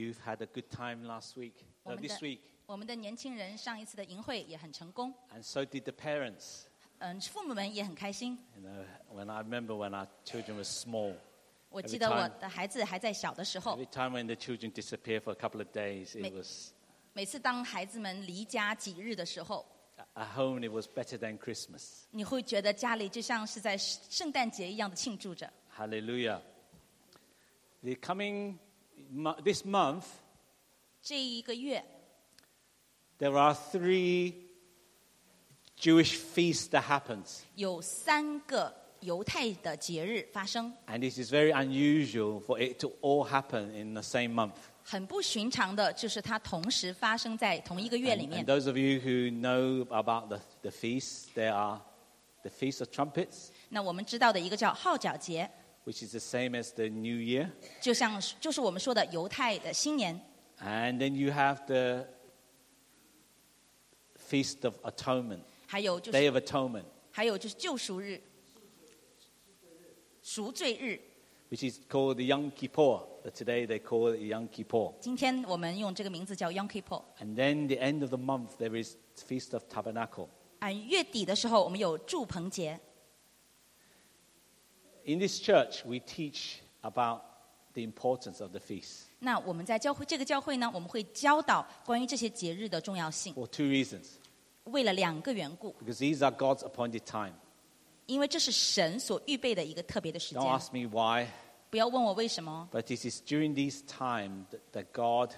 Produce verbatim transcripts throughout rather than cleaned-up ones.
youth had a good time last week, uh, this week. 我们的年轻人上一次的营会也很成功。 And so did the parents. 嗯，父母们也很开心。 You know, when I remember when our children were small. 我记得我的孩子还在小的时候。 Every time when the children disappear for a couple of days, it was. 每次当孩子们离家几日的时候。 At home, it was better than Christmas. 你会觉得家里就像是在圣诞节一样的庆祝着。 Hallelujah. The coming this month, 这一个月 there are three Jewish feasts that happens. 有三个犹太的节日发生。 And it is very unusual for it to all happen in the same month. 很不寻常的就是它同时发生在同一个月里面。 And, and those of you who know about the, the feasts, there are the Feast of Trumpets. 那我们知道的一个叫号角节 which is the same as the New Year. 就像就是我们说的犹太的新年。 And then you have the Feast of Atonement. 还有就是 Day of Atonement. 还有就是救赎日，赎罪日。 Which is called the Yom Kippur. Today they call it Yom Kippur. 今天我们用这个名字叫 Yom Kippur. And then the end of the month there is Feast of Tabernacle. 啊，月底的时候我们有住棚节。 In this church, we teach about the importance of the feast. 那我们在教会这个教会呢，我们会教导关于这些节日的重要性。 For two reasons. 为了两个缘故。 Because these are God's appointed time. 因为这是神所预备的一个特别的时间。 Don't ask me why. 不要问我为什么。 But it is during this time that, that God,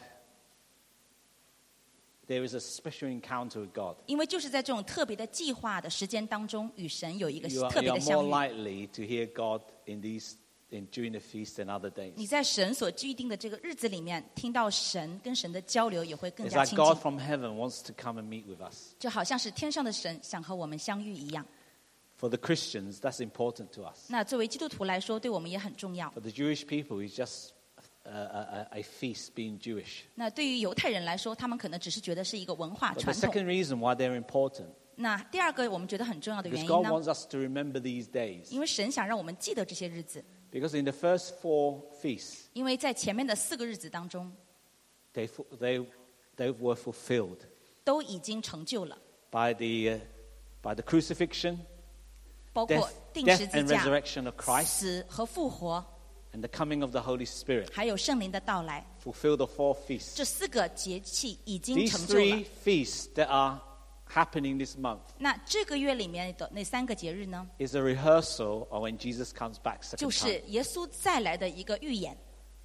there is a special encounter with God. 因为就是在这种特别的计划的时间当中，与神有一个 You are, 特别 you 的 are 相 more 遇。 likely to hear God in these, in, during the feast than other days. 你在神所预定的这个日子里面，听到神跟神的交流也会更 It's 加 like 亲 God 近， from heaven wants to come and meet with us. 就好像是天上的神想和我们相遇一样。 For the Christians, that's important to us. 那作为基督徒来说，对我们也很重要。 For the Jewish people, it's just a, a, a feast being Jewish. 那对于犹太人来说，他们可能只是觉得是一个文化 But the 传统。 second reason why they're important, 那第二个我们觉得很重要的原 because 因 God 呢， wants us to remember these days. 因为神想让我们记得这些日子， Because in the first four feasts, 因为在前面的四个日子当中， they, they, they were fulfilled 都已经成就了， by the, uh, by the crucifixion, 包括 death, 定 death 十字 and 架、 resurrection of Christ, 死和复活， and the coming of the Holy Spirit. 还有圣灵的到来， Fulfill the four feasts. 这四个节气已经 These 成就了 three。feasts that are happening this month 那这个月里面的那三个节日呢， is a rehearsal of when Jesus comes back 就 second 是 time. 耶稣再来的一个预演。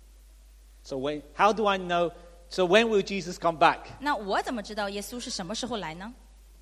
So when, how do I know? So when will Jesus come back? 那我怎么知道耶稣是什么时候来呢？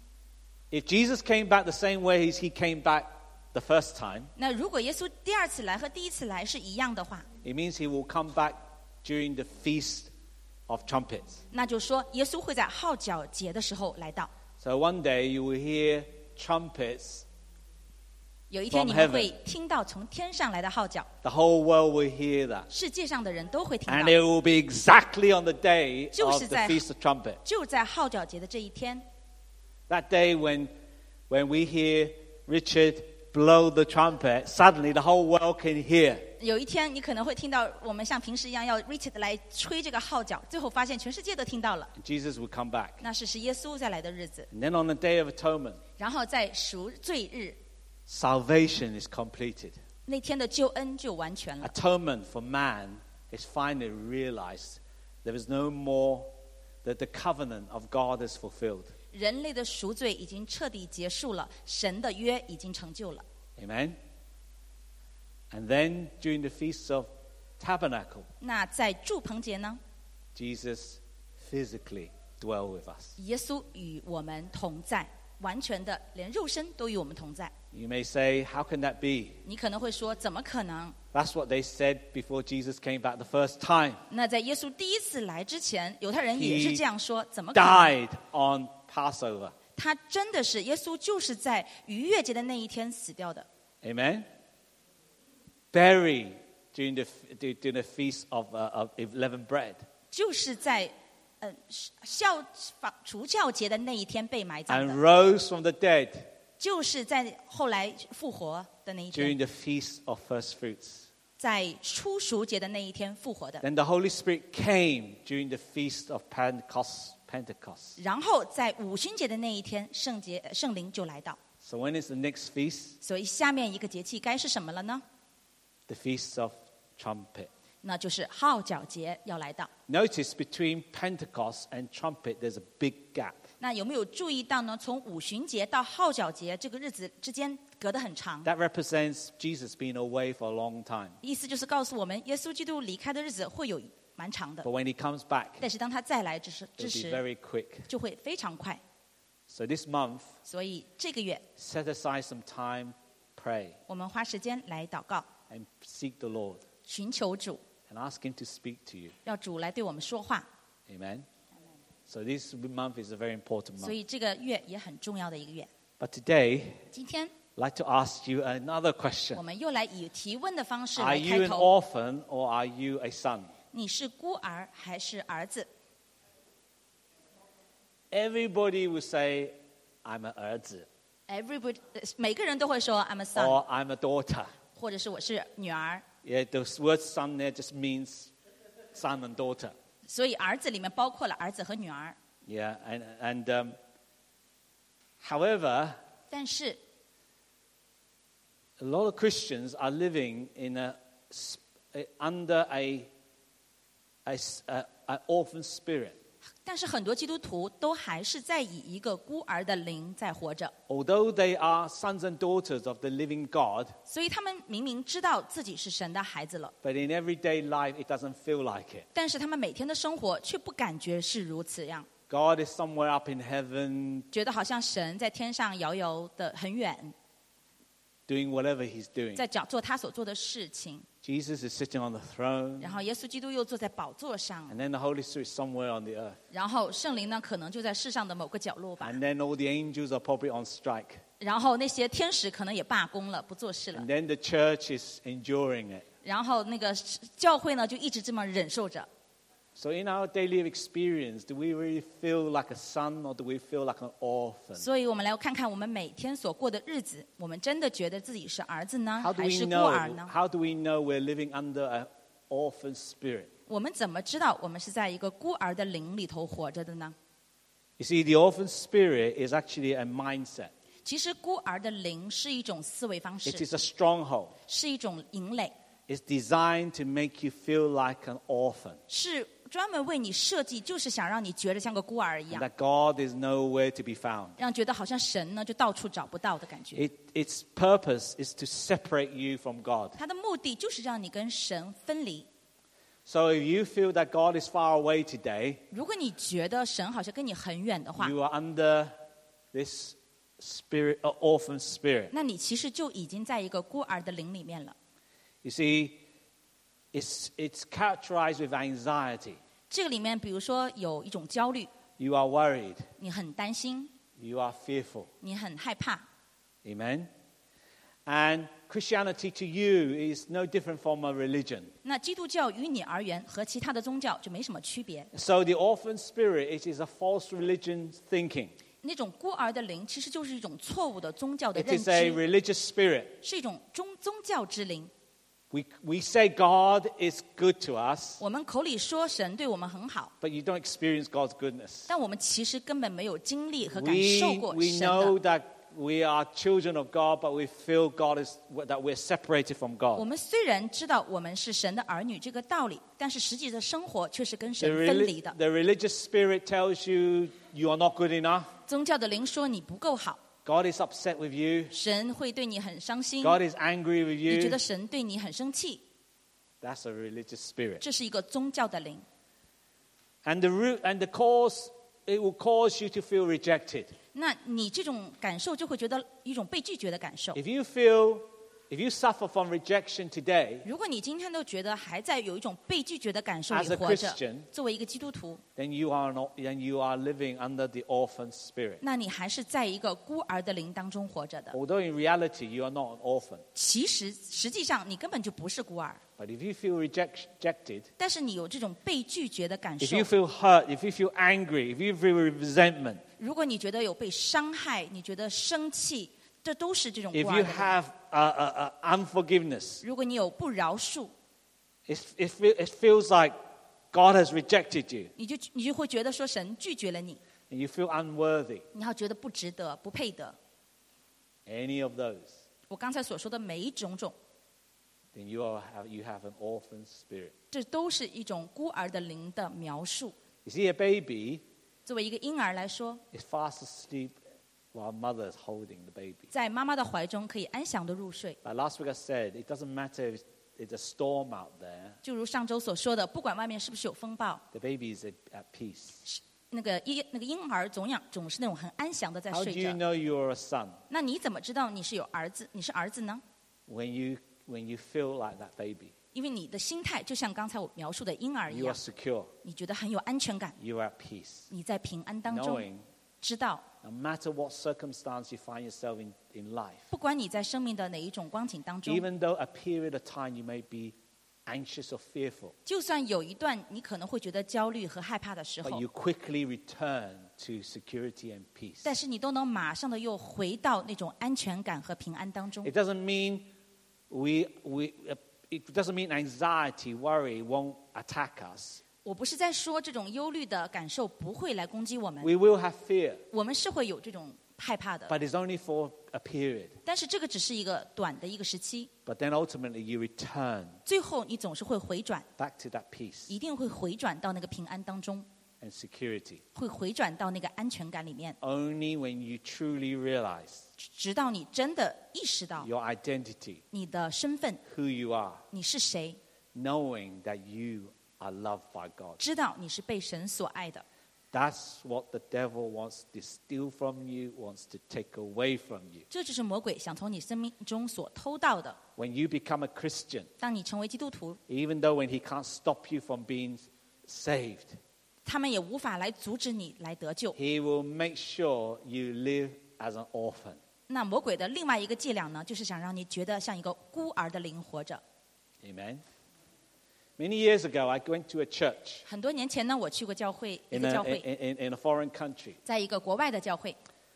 If Jesus came back the same way as he came back the first time, 那如果耶稣第二次来和第一次来是一样的话， it means he will come back during the Feast of Trumpets. 那就说耶稣会在号角节的时候来到。 So one day you will hear trumpets, 有一天 From 你们 heaven. 会听到从天上来的号角， the whole world will hear that. 世界上的人都会听 And 到。 it will be exactly on the day 就 of 是 the 在- Feast of Trumpet. 就在号角节的这一天， That day when, when we hear Richard blow the trumpet, suddenly the whole world can hear. 有一天你可能会听到我们像平时一样要 Richard 来吹这个号角，最后发现全世界都听到了。 And Jesus will come back. 那是是耶稣再来的日子， And then on the Day of Atonement, 然后在赎罪日 salvation is completed. 那天的救恩就完全了。 Atonement for man is finally realized. There is no more that the covenant of God is fulfilled. 人类的赎罪已经彻底结束了，神的约已经成就了。 Amen? And then during the Feast of Tabernacle, 那在住棚节呢， Jesus physically dwell with us. 耶稣与我们同在，完全的连肉身都与我们同在。 You may say, how can that be? 你可能会说，怎么可能？ That's what they said before Jesus came back the first time. 那在耶稣第一次来之前，犹太人也是 He 这样说，怎么可能？ Died on Passover. 他真的是耶稣，就是在逾越节的那一天死掉的。 Amen? Buried during the, during the feast of, uh, of unleavened bread. 就是在呃孝除酵节的那一天被埋葬 And 的， rose from the dead 就是在后来复活的那一天， during the feast of first fruits. 在初熟节的那一天复活的。 Then the Holy Spirit came during the feast of Pentecost. Pentecost. 然后在五旬节的那一天，圣节呃圣灵就来到。 So when is the next feast? 所以下面一个节气该是什么了呢？ The Feast of Trumpet. 那就是号角节要来到。 Notice between Pentecost and trumpet, there's a big gap. 那有没有注意到呢？从五旬节到号角节这个日子之间隔得很长。 That represents Jesus being away for a long time. 意思就是告诉我们，耶稣基督离开的日子会有蛮长的 But，when he comes back, 但是当他再来之时，之 it'll be 时 very quick. 就会非常快。 So this month, 所以这个月 set aside some time, pray, 我们花时间来祷告， and seek the Lord, 寻求主， and ask him to speak to you. 要主来对我们说话。 Amen? So this month is a very important 所 month. 以这个月也很重要的一个月。 But today, 今天 I'd like to ask you another 我 question. 们又来以提问的方式 Are 来 you 开 an 头。 orphan or are you a son? 你是孤儿还是儿子？ Everybody will say, I'm an 儿子 Everybody，呃每个人都会说 I'm a son， or I'm a daughter. 或者是我是女儿。 Yeah, the word son there just means son and daughter. 所以儿子里面包括了儿子和女儿。 Yeah, and, and um, however, 但是 a lot of Christians are living in a, sp- a- under a, a, s- a- an orphan spirit. 但是很多基督徒都还是在以一个孤儿的灵在活着， Although they are sons and daughters of the living God, 所以他们明明知道自己是神的孩子了， but in everyday life it doesn't feel like it. 但是他们每天的生活却不感觉是如此样， God is somewhere up in heaven 觉得好像神在天上遥遥的很远， doing whatever he's doing. 在讲做他所做的事情。 Jesus is sitting on the throne, 然后耶稣基督又坐在宝座上， and then the Holy Spirit is somewhere on the earth. 然后圣灵呢可能就在世上的某个角落吧， And then all the angels are probably on strike. 然后那些天使可能也罢工了，不做事了 And，then the church is enduring it. 然后那个教会呢就一直这么忍受着。 So in our daily experience, do we really feel like a son or do we feel like an orphan? 所以我们来看看我们每天所过的日子，我们真的觉得自己是儿子呢， How do 还 we 是孤儿 know? 呢？ How do we know we're living under an orphan spirit? 我们怎么知道我们是在一个孤儿的灵里头活着的呢？ You see, the orphan spirit is actually a mindset. 其实孤儿的灵是一种思维方 It 式， is a stronghold. 是一种营垒， It's designed to make you feel like an orphan. 是专门为你设计，就是想让你觉得像个孤儿一 And 样， that God is nowhere to be found. 让觉得好像神呢就到处找不到的感觉。 It, its purpose is to separate you from God. 它的目的就是让你跟神分离。 So if you feel that God is far away today, 如果你觉得神好像跟你很远的话， you are under this spirit, uh, orphan spirit. 那你其实就已经在一个孤儿的灵里面了。 You see, it's, it's characterized with anxiety. 这个里面，比如说有一种焦虑， You are worried. 你很担心， You are fearful. 你很害怕。 Amen? And Christianity to you is no different from a religion. 那基督教于你而言和其他的宗教就没什么区别。 So the orphan spirit, it is a false religion thinking. 那种孤儿的灵其实就是一种错误的宗教的 It 认 is a 知， religious spirit. 是一种宗宗教之灵。 We, we say God is good to us, 我们口里说神对我们很好， but you don't experience God's goodness. 但我们其实根本没有经历和感 We, 受过 we 神 know 的。 that we are children of God, but we feel God is, that we're separated from 我 God. 们虽然知道我们是神的儿女这个道理，但是实际的生活却是跟 The, 神分 reli- 离的。 the religious spirit tells you you are not good enough. 宗教的灵说你不够好， God is upset with you. 神会对你很伤心， God is angry with 你觉 you. 得神对你很生气， That's a religious spirit. 这是一个宗教的灵。 And the root and the cause, it will cause you to feel rejected. 那你这种感受就会觉得一种被拒绝的感受。 If you feel, if you suffer from rejection today, 如果你今天都觉得还在有一种被拒绝的感受 As 里 a 活着 Christian,， 作为一个基督徒， then you are not, then you are living under the orphan spirit. 那你还是在一个孤儿的灵当中活着的。 Although in reality you are not an orphan. 其实实际上你根本就不是孤儿， But if you feel reject, rejected, 但是你有这种被拒绝的感 if 受 you。feel hurt, if you feel angry, if you feel resentment, 如果你觉得有被伤害，你觉得生气、 这都是这种 if 孤 you 儿的灵。 have uh, uh, uh, unforgiveness, 如果你有不饶恕， it, it, feel, it feels like God has rejected you 你就你就会觉得说神拒绝了你， and you feel unworthy. 你要觉得不值得、不配得。 Any of those, 我刚才所说的每一种种， then you, are, have, you have an orphan spirit. 这都是一种孤儿的灵的描述。 You see, a baby 作为一个婴儿来说， is fast asleep while mother is holding the baby. 在妈妈的怀中可以安详的入睡。 Like last week I said, it doesn't matter if it's a storm out there, 就如上周所说的，不管外面是不是有风暴， the baby is at, at peace. 那个婴那个婴儿总养总是那种很安详的在 How 睡 do you 着。 know you're a son? 那你怎么知道你是有儿子？你是儿子呢？ When you, when you feel like that baby, 因为你的心态就像刚才我描述的婴儿一 you are 样， secure, 你觉得很有安全感， you are at peace, 你在平安当中， knowing 知道 no matter what circumstance you find yourself in, in life, 不管你在生命的哪一种光景当中， even though a period of time you may be anxious or fearful, 就算有一段你可能会觉得焦虑和害怕的时 but 候， you quickly return to security and peace. 但是你都能马上的又回到那种安全感和平安当中 It。doesn't mean we, we, uh, it doesn't mean anxiety, worry won't attack us. 我不是在说这种忧虑的感受不会来攻击我们， We will have fear, 我们是会有这种害怕的， but it's only for a period. 但是这个只是一个短的一个时期， But then ultimately you return 最后你总是会回转， back to that peace 一定会回转到那个平安当中， and security. 会回转到那个安全感里面， Only when you truly realize 直到你真的意识到 your identity, 你的身份， who you are, 你是谁， knowing that you are loved by God. 知道你是被神所爱的。 That's what the devil wants to steal from you, wants to take away from you. 这就是魔鬼想从你生命中所偷盗的。 When you become a Christian, 当你成为基督徒， even though when he can't stop you from being saved, 他们也无法来阻止你来得救。 he will make sure you live as an orphan. 那魔鬼的另外一个伎俩呢，就是想让你觉得像一个孤儿的灵活着。 Amen. Many years ago, I went to a church 很多年前呢，我去过教会，一 in 个 a, 教会， in, in, in a foreign country. 在一个国外的教会。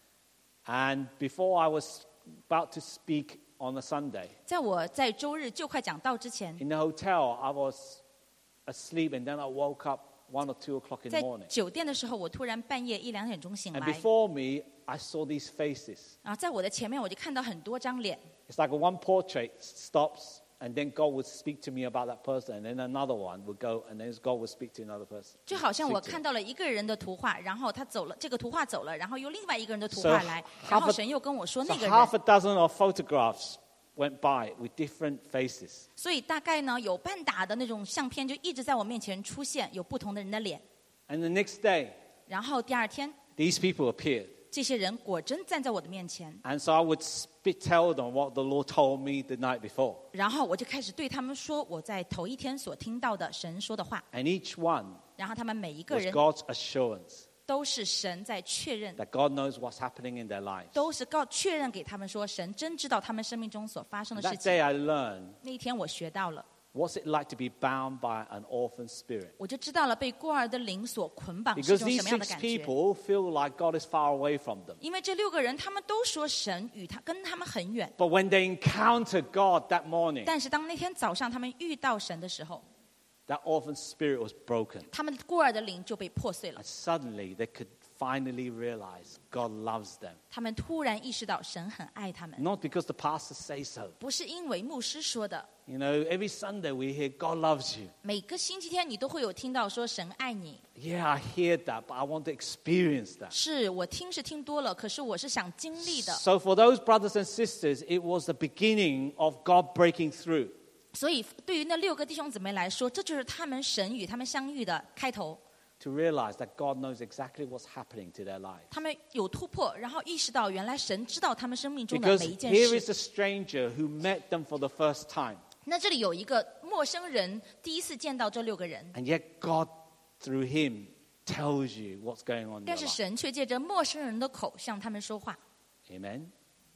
And before I was about to speak on a Sunday, 在我在周日就快讲道之前， in the hotel, I was asleep and then I woke up one or two o'clock in the 在 morning. 酒店的时候，我突然半夜一两点钟醒 And 来， before me, I saw these faces. 然后在我的前面我就看到很多张脸， It's like a one portrait stops, and then God would speak to me about that person, and then another one would go, and then God would speak to another person. 就好像我 Speak to 看 me. 到了一个人的图画，然后他走了，这个图画走了，然后又另外一个人的图 So 画来，然 half 后 a- 神又跟我说 So 那个 half 人， a dozen of photographs went by with different faces. 所以大概呢有半打的那种相片就一直在我面前出现，有不同的人的脸。 And the next day, 然后第二天， these people appeared. 这些人果真站在我的面前， And so I would speak, tell them what the Lord told me the night before. 然后我就开始对他们说我在头一天所听到的神说的话， And each one 然后他们每一个 was 人 God's assurance 都是神在确认， that God knows what's happening in their lives. 都是告确认给他们说神真知道他们生命中所发生的事 That 情。 day I learned 那一天我学到了， what's it like to be bound by an orphan spirit. 我就知道了被孤儿的灵所捆绑是一 Because 种什 these 么样的 six 感觉。 people feel like God is far away from them. 因为这六个人他们都说神与他跟他们很远， But when they encountered God that morning, 但是当那天早上他们遇到神的时候， that orphan spirit was broken. 他们孤儿的灵就被破碎了 And。suddenly they could finally realize God loves them. 他们突然意识到神很爱他们， Not because the pastor says so. 不是因为牧师说的。 You know, every Sunday we hear God loves you. 每个星期天你都会有听到说神爱你， Yeah, I hear that, but I want to experience that. 是我听是听多了，可是我是想经历的。 So for those brothers and sisters, it was the beginning of God breaking through. 所以对于那六个弟兄姊妹来说，这就是他们神与他们相遇的开头。 To realize that God knows exactly what's happening to their lives. 他们有突破，然后意识到原来神知道他们生命中的 Because 每一件 here 事 is。a stranger who met them for the first time. 那这里有一个陌生人第一次见到这六个人， And yet God, through him, tells you what's going on in 但 your 是 life. 神却借着陌生人的口向他们说话。 Amen.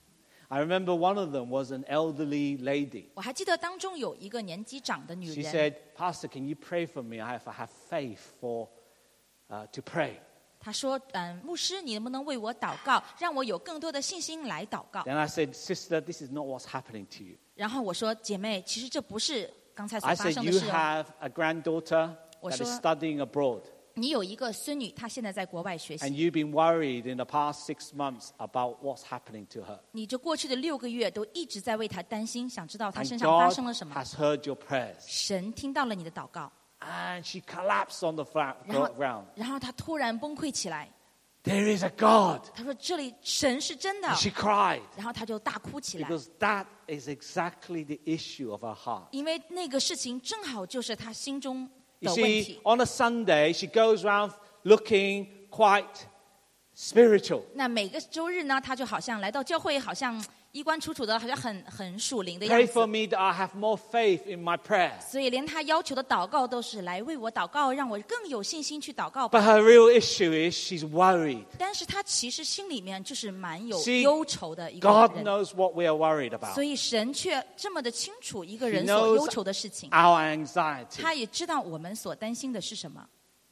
I remember one of them was an elderly lady. 我还记得当中有一个年纪长的女 She 人， said, Pastor, can you pray for me? I have, I have faith for, uh, to pray. 他说：“嗯，牧师，你能不能为我祷告，让我有更多的信心来祷告 Then I said, Sister, this is not what's happening to you.？” 然后我说：“姐妹，其实这不是刚才所 I 发 said, 生的 you 事哦。 have a granddaughter 我 that 说- is studying abroad. 你有一个孙女，她现在在国外学 And 习， you've been worried in the past six months about what's happening to her. 你这过去的六个月都一直在为她担心，想知道她 And 身上发 God 生了什么。 has heard your prayers. 神听到了你的祷告， And she collapsed on the flat 然后 ground. 然后她突然崩溃起来。 There is a God. 她说：“这里神是真的。 And she cried. ” 然后她就大哭起来， Because that is exactly the issue of her heart. 因为那个事情正好就是她心中 You 的问 see, 题。 on a Sunday, she goes around looking quite spiritual. 那每个周日呢，她就好像来到教会，好像衣冠楚楚的，好像很很属灵的 Pray 样 for 子。 me that I have more faith in my prayer. 所以连她要求的祷告都是来为我祷告，让我更有信心去祷告吧。 But her real issue is she's worried. 但是她其实心里面就是蛮有 See, 忧愁的一个 God 人。 knows what we are worried about. 所以神却这么的清楚一个 He 人所 knows 忧愁的事情， our anxiety. 他也知道我们所担心的是什么。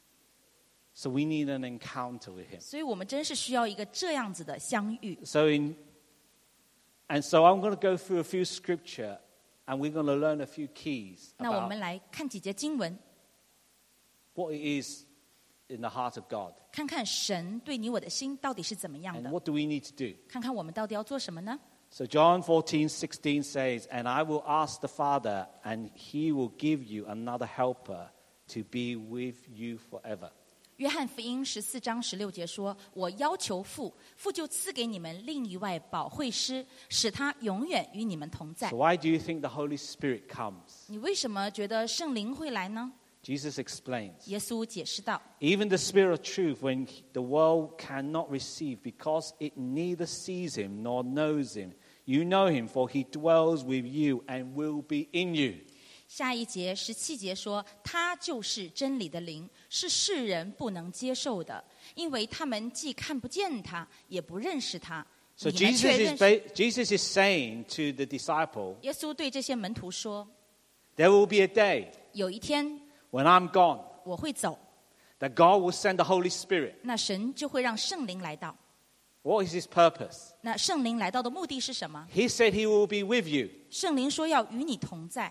So we need an encounter with him. 所以我们真是需要一个这样子的相遇。 So in, and so I'm going to go through a few scripture and we're going to learn a few keys 那我 about 们来看几节经文， what it is in the heart of God. 看看神对你我的心到底是怎么样 And 的， what do we need to do? 看看我们到底要做什么呢？ So John fourteen sixteen says, And I will ask the Father, and he will give you another helper to be with you forever. 约翰福音十四章十六节说：“我要求父，父就赐给你们另一位保惠师，使他永远与你们同在。 So why do you think the Holy Spirit comes? ” 你为什么觉得圣灵会来呢？ Jesus explains. 耶稣解释道： Even the Spirit of truth, when the world cannot receive because it neither sees him nor knows him, you know him, for he dwells with you and will be in you. 下一节十七节说，他就是真理的灵，是世人不能接受的，因为他们既看不见他，也不认识他。 So 你们 Jesus 却 is, 认识。 ba- Jesus is saying to the disciple, 耶稣对这些门徒说 there will be a day 有一天 when I'm gone 我会走， that God will send the Holy Spirit. 那神就会让圣灵来到。 What is his purpose? 那圣灵来到的目的是什么？ He said he will be with you 圣灵说要与你同在，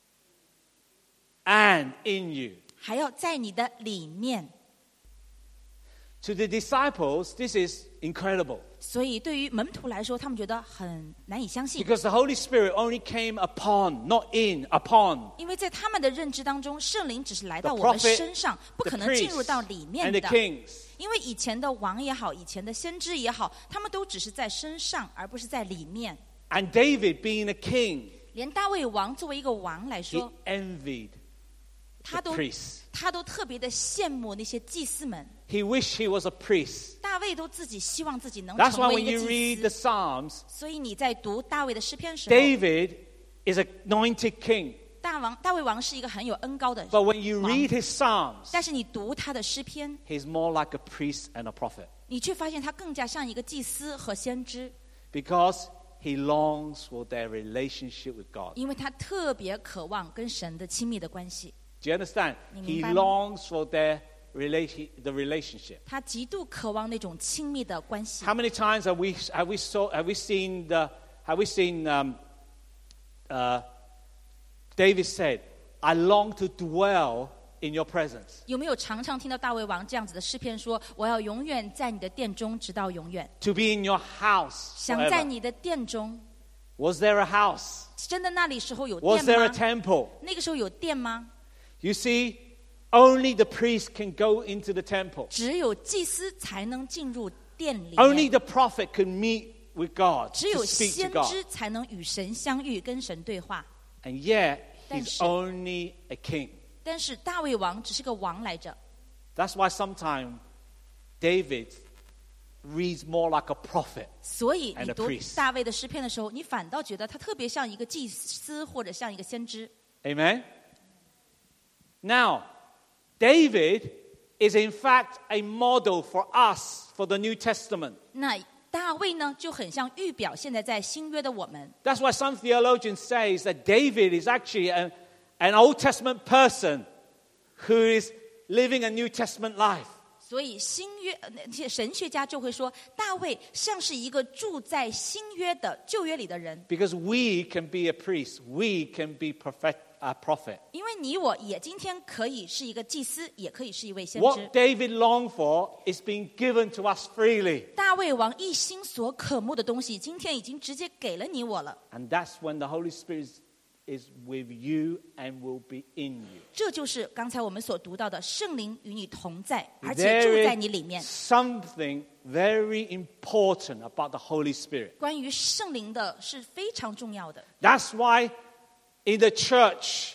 and in you. 还要在你的里面。 To the disciples, this is incredible 所以对于门徒来说，他们觉得很难以相信， because the Holy Spirit only came upon, not in, upon 因为在他们的认知当中，圣灵只是来到 the 我们 prophet, 身上，不 the 可能进入 priests, 到里 and 面 the 的。 kings. 因为以前的王也好，以前的先知也好，他们都只是在身上，而不是在里面。 And David, being a king, 连大卫王作为一个王来 he 说， envied 他 the 都 priests. 他都特别的羡慕那些祭司们。 He wished he was a priest. 大卫都自己希望自己能 That's 成 why 为 when 一 you 个 read 祭 the 司。 Psalms, 所以你在读大卫的诗篇的时候， David is an anointed king. 大王大卫王是一个很有恩高的 But when you 王， read his Psalms, 但是你读他的诗篇， he's more like a priest and a prophet 你却发现他更加像一个祭司和先知， because he longs for their relationship with God. 因为他特别渴望跟神的亲密的关系， Do you understand? 你 He 明白吗？ longs for their relation, the relationship. 他极度渴望那种亲密的关系。 How many times have we have we saw have we seen the have we seen um, uh, David said, "I long to dwell in your presence." 有没有常常听到大卫王这样子的诗篇说：“我要永远在你的殿中，直到永远。 To be in your house 想在 forever. 你的殿中， Was there a house? 真的那里时候有 Was 殿 there a 吗？ temple? 那个时候有殿吗？ You see, only the priest can go into the temple. 只有祭司才能进入殿里 Only 面， the prophet can meet with God, 只 to 有 speak 先 to God. 知才能与神相遇，跟神对话。 And yet, 但 he's 是- only a king. 但是大卫王只是个王来着， That's why sometimes David reads more like a prophet. 所以 And 你 a 读 priest. 大卫的诗篇的时候，你反倒觉得他特别像一个祭司或者像一个先知。 Amen? Now, David is in fact a model for us for the New Testament. 那大卫呢，就很像预表现在在新约的我们。 That's why some theologians say that David is actually an, an Old Testament person who is living a New Testament life. 所以新约呃那些神学家就会说，大卫像是一个住在新约的旧约里的人， Because we can be a priest, we can be prophet, a prophet. 因为你我也今天可以是一个祭司，也可以是一位先知。 What David longed for is being given to us freely. 大卫王一心所渴慕的东西，今天已经直接给了你我了。 And that's when the Holy Spirit is with you and will be in you. 这就是刚才我们所读到的，圣灵与你同在，而且住在你里 There 面。 is something very important about the Holy Spirit. 关于圣灵的是非常重要的。 That's why in the church,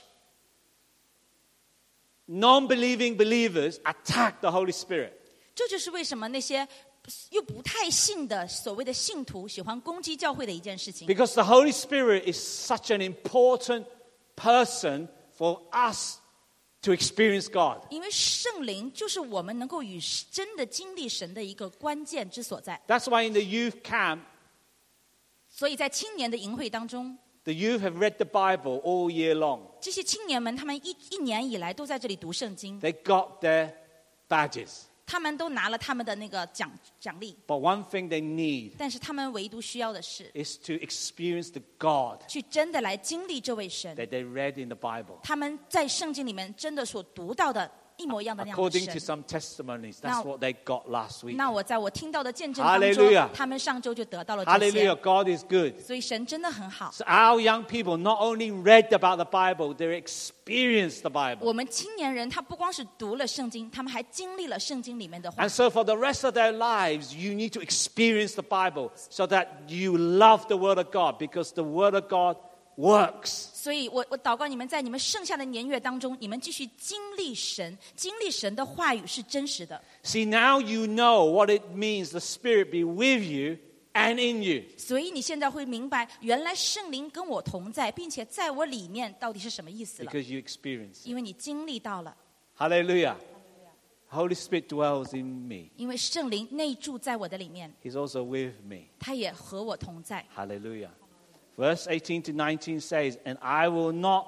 non-believing believers attack the Holy Spirit. 这就是为什么那些又不太信的所谓的信徒喜欢攻击教会的一件事情。 Because the Holy Spirit is such an important person for us to experience God. 因为圣灵就是我们能够与真的经历神的一个关键之所在。 That's why in the youth camp, 所以在青年的营会当中， the youth have read the Bible all year long. 这些青年们他们一一年以来都在这里读圣经， They got their badges. 他们都拿了他们的那个奖奖励， But one thing they need 但是他们唯独需要的是 is to experience the God 去真的来经历这位神。 that they read in the Bible. 他们在圣经里面真的所读到的一模一样的那样的 According to 神。 some testimonies, that's Now- what they got last week. 那我在我听到的见证当中 Hallelujah 他们上周就得到了这些。 Hallelujah, God is good. 所以神真的很好。 So our young people not only read about the Bible, they experienced the Bible. 我们青年人他不光是读了圣经，他们还经历了圣经里面的话 And。so for the rest of their lives, you need to experience the Bible so that you love the Word of God, because the Word of God works. 所以我我祷告你们在你们剩下的年月当中，你们继续经历神，经历神的话语是真实的。 See, now you know what it means the Spirit be with you and in you. 所以你现在会明白，原来圣灵跟我同在，并且在我里面到底是什么意思了。 Because you experience it. 因为你经历到了， Hallelujah. Holy Spirit dwells in me. 因为圣灵内住在我的里面， He's also with me. 他也和我同在。 Hallelujah. Verse eighteen to nineteen says, And I will not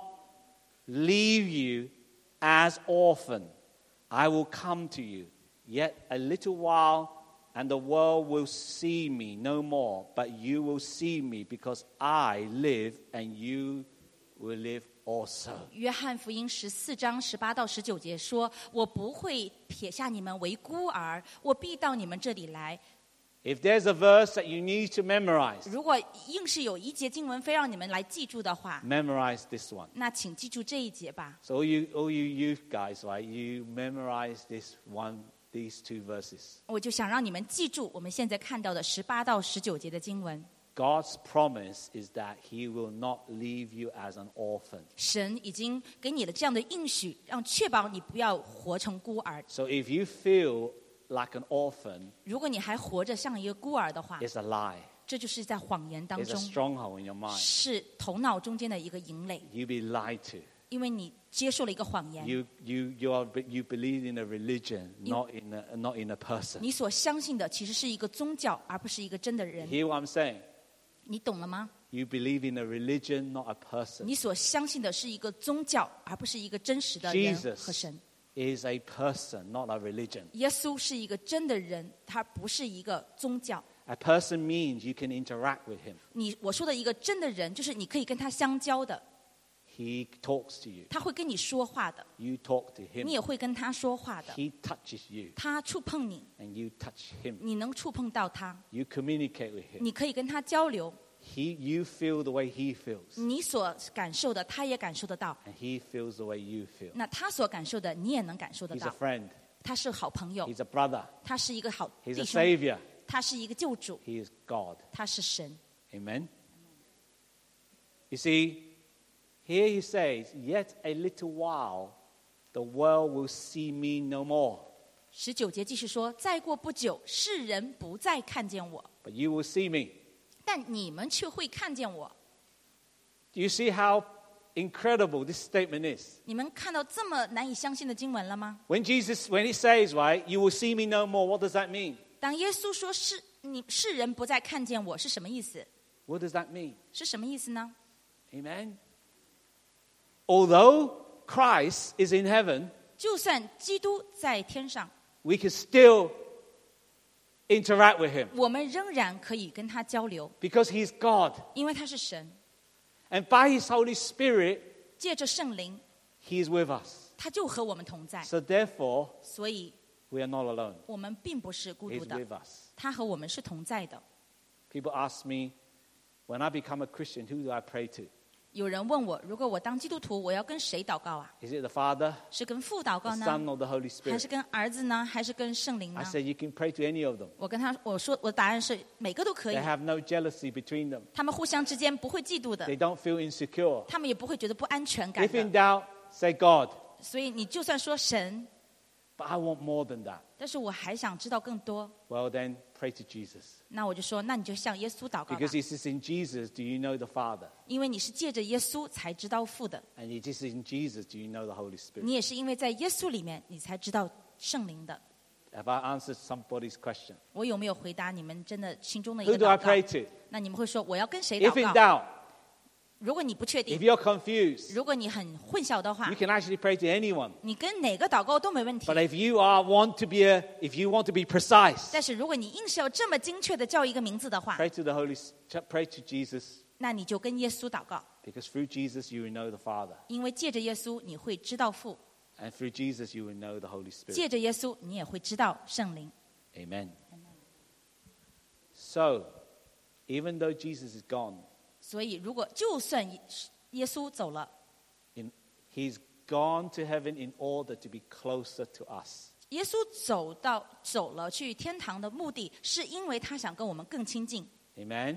leave you as orphan. I will come to you. Yet a little while, and the world will see me no more. But you will see me, because I live, and you will live also. 约翰福音十四章十八到十九节说：“我不会撇下你们为孤儿，我必到你们这里来。 If there's a verse that you need to memorize, 如果硬是有一节经文非让你们来记住的话， memorize this one. 那请记住这一节吧。 So all you, all you youth guys, right, you memorize this one, these two verses. 我就想让你们记住我们现在看到的十八到十九节的经文。 God's promise is that He will not leave you as an orphan. 神已经给你了这样的应许，让确保你不要活成孤儿。 So if you feel like an orphan, 如果你还活着像一个孤儿的话， it's a lie. 这就是在谎言当 It's a 中， stronghold in your mind. 是头脑中间的一个营垒， You be lied to. 因为你接受了一个谎言。 You you you are you believe in a religion, not in a not in a person. 你所相信的其实是一个宗教，而不是一个真的人。 Hear what I'm saying? 你懂了吗？ You believe in a religion, not a person. 你所相信的是一个宗教，而不是一个真实的人 Jesus 和神。 is a person, not a religion. 耶稣是一个真的人，他不是一个宗教。 A person means you can interact with him. 你我说的一个真的人，就是你可以跟他相交的， He talks to you. 他会跟你说话的， You talk to 你 him. 也会跟他说话的。 He touches you 他触碰你， and you touch him. 你能触碰到他， You communicate with him. 你可以跟他交流， He, you feel the way he feels, 你所感受的，他也感受得到。 and he feels the way you feel. 那他所感受的，你也能感受得 He's a 到。 friend. 他是好朋友， He's a brother. 他是一个好 He's 弟 a 兄， savior. 他是一个救主， He is God. 他是神。 Amen. You see, here he says, Yet a little while, the world will see me no more. 十九节继续说：“再过不久，世人不再看见我， But you will see me. 但你们却会看见我。 Do you see how incredible this statement is? ” 你们看到这么难以相信的经文了吗？ When Jesus, when it says, right, you will see me no more, what does that mean? 当耶稣说是你世人不再看见我，是什么意思？ What does that mean? 是什么意思呢？ Amen. Although Christ is in heaven, 就算基督在天上， we can still interact with him 我们仍然可以跟他交流， because he's God. 因为他是神， And by his Holy Spirit, 借着圣灵， he is with us. 他就和我们同在， So therefore, 所以 we are not alone. 我们并不是孤 He's 独的， with us. 他和我们是同在的。 People ask me, when I become a Christian, who do I pray to? 有人问我，如果我当基督徒，我要跟谁祷告啊？ Is it the Father, 是跟父祷 the 告呢， Son, or the Holy 还是 Spirit? 跟儿子呢，还是跟圣灵 I 呢？ say you can pray to any of them. 我跟他我说，我的答案是每个都可以 They。have no jealousy between them. 他们互相之间不会嫉妒的， They don't feel insecure. 他们也不会觉得不安全感 If in 的。 doubt, say God. 所以你就算说神， But I want more than that. 但是我还想知道更多， Well, then pray to Jesus. 那我就说，那你就向耶稣祷告吧 Because，it is in Jesus do you know the Father. 因为你是借着耶稣才知道父的， And it is in Jesus do you know the Holy Spirit. 你也是因为在耶稣里面，你才知道圣灵的。 Have I answered somebody's question? 我有没有回答你们真的心中的一 Who 个 do I 祷 pray 告？ to? 那你们会说我要跟谁 If in 祷告？ doubt, 如果你不确 if 定， you're confused, 如果你很混淆的话 you，can actually pray to anyone. 你跟哪个祷告都没问题 But。if you are want to be a, if you want to be precise, 但是如果你硬是要这么精确的叫一个名字的话， pray to the Holy, S- pray to Jesus, 那你就跟耶稣祷告， because through Jesus you will know the Father, 因为借着耶稣你会知道父， and through Jesus you will know the Holy Spirit. 借着耶稣你也会知道圣灵。 Amen. So, even though Jesus is gone, 所以，如果就算耶稣走了， in, he's gone to heaven in order to be closer to us. 耶稣走到走了去天堂的目的，是因为他想跟我们更亲近。 Amen.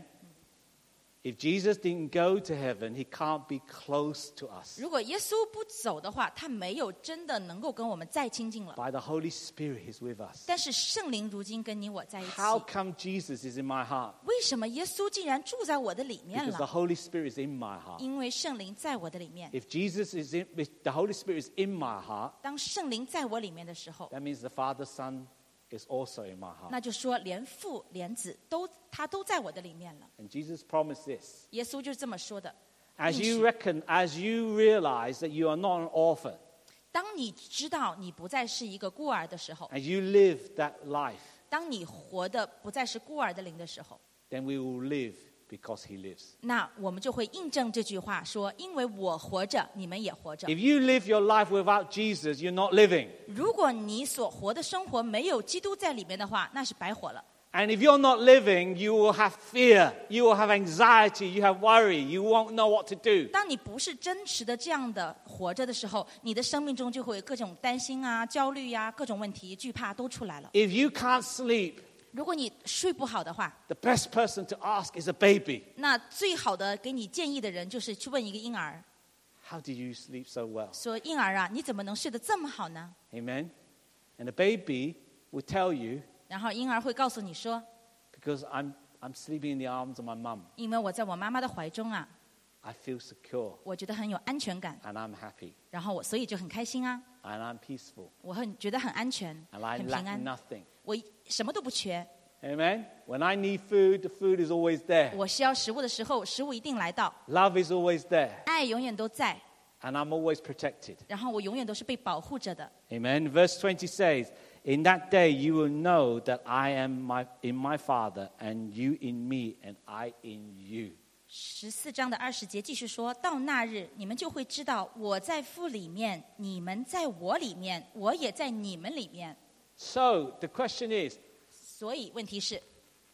If Jesus didn't go to heaven, he can't be close to us. 如果耶稣不走的话，他没有真的能够跟我们再亲近了。 By the Holy Spirit, he's with us. 但是圣灵如今跟你我在一起， How come Jesus is in my heart? 为什么耶稣竟然住在我的里面 Because the 了？ Holy Spirit is in my heart. 因为圣灵在我的里面。 If Jesus is in, if the Holy Spirit is in my heart, 当圣灵在我里面的时候， that means the Father, Son is also in my heart. 那就说连父连子都他都在我的里面了。 And Jesus promised this. 耶稣就是这么说的。 As 应 you 许 reckon, as you realize that you are not an orphan, 当你知道你不再是一个孤儿的时候， and you live that life, 当你活的不再是孤儿的灵的时候， then we will live because he lives. 那我们就会印证这句话说：因为我活着，你们也活着。 If you live your life without Jesus, you're not living. 如果你所活的生活没有基督在里面的话，那是白活了。 And if you're not living, you will have fear, you will have anxiety, you have worry, you won't know what to do. 当你不是真实的这样的活着的时候，你的生命中就会有各种担心啊、焦虑呀、各种问题、惧怕都出来了。 If you can't sleep, 如果你睡不好的话， the best person to ask is a baby. 那最好的给你建议的人就是去问一个婴儿， How do you sleep so well? 说：婴儿啊，你怎么能睡得这么好呢？ Amen? And the baby will tell you, 然后婴儿会告诉你说： because I'm, I'm sleeping in the arms of my mum, 因为我在我妈妈的怀中啊， I feel secure 我觉得很有安全感， and I'm happy 然后我所以就很开心啊， and I'm peaceful 我很觉得很安全， and I 很 lack 平安， nothing. 我什么都不缺。 Amen? When I need food, the food is always there. 我需要食物的时候，食物一定来到， Love is always there. 爱永远都在， And I'm always protected. 然后我永远都是被保护着的。 Amen. Verse twenty says, In that day you will know that I am my, in my Father, and you in me, and I in you. 十四章的二十节继续说：到那日，你们就会知道我在父里面，你们在我里面，我也在你们里面。 So the question is, 所以问题是，